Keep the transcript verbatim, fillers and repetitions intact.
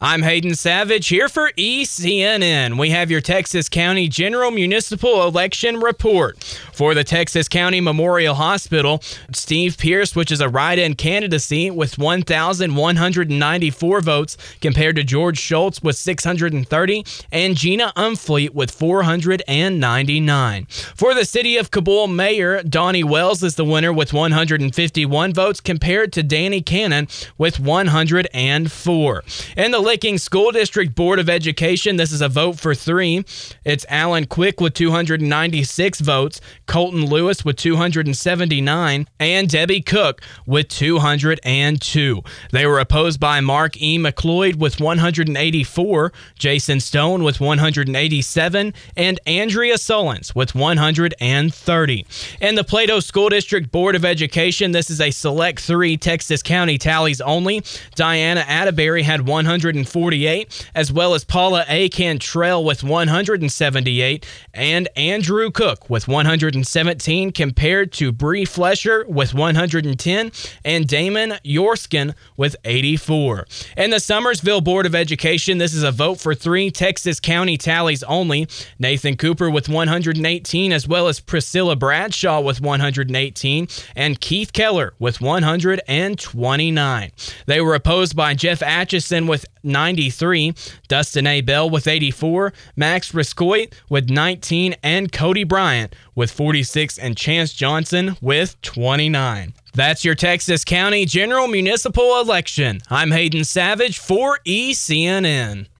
I'm Hayden Savage here for E C N N. We have your Texas County General Municipal Election Report. For the Texas County Memorial Hospital, Steve Pierce, which is a write-in candidacy with one thousand one hundred ninety-four votes compared to George Schultz with six hundred thirty and Gina Umfleet with four hundred ninety-nine. For the City of Cabul Mayor, Donnie Wells is the winner with one hundred fifty-one votes compared to Danny Cannon with one hundred four. In the Licking School District Board of Education, this is a vote for three. It's Alan Quick with two hundred ninety-six votes, Colton Lewis with two hundred seventy-nine, and Debbie Cook with two hundred two. They were opposed by Mark E. McLeod with one hundred eighty-four, Jason Stone with one hundred eighty-seven, and Andrea Sullins with one hundred thirty. In the Plato School District Board of Education, this is a select three Texas County tallies only. Diana Atterbury had one hundred forty-eight, as well as Paula A. Cantrell with one hundred seventy-eight, and Andrew Cook with one hundred seventeen, compared to Bree Flesher with one hundred ten, and Damon Yorskin with eighty-four. In the Summersville Board of Education, this is a vote for three Texas County tallies only. Nathan Cooper with one hundred eighteen, as well as Priscilla Bradshaw with one hundred eighteen, and Keith Keller with one hundred twenty-nine. They were opposed by Jeff Atchison with ninety-three, Dustin A. Bell with eighty-four, Max Riscoit with nineteen, and Cody Bryant with forty-six, and Chance Johnson with twenty-nine. That's your Texas County General Municipal Election. I'm Hayden Savage for E C N N.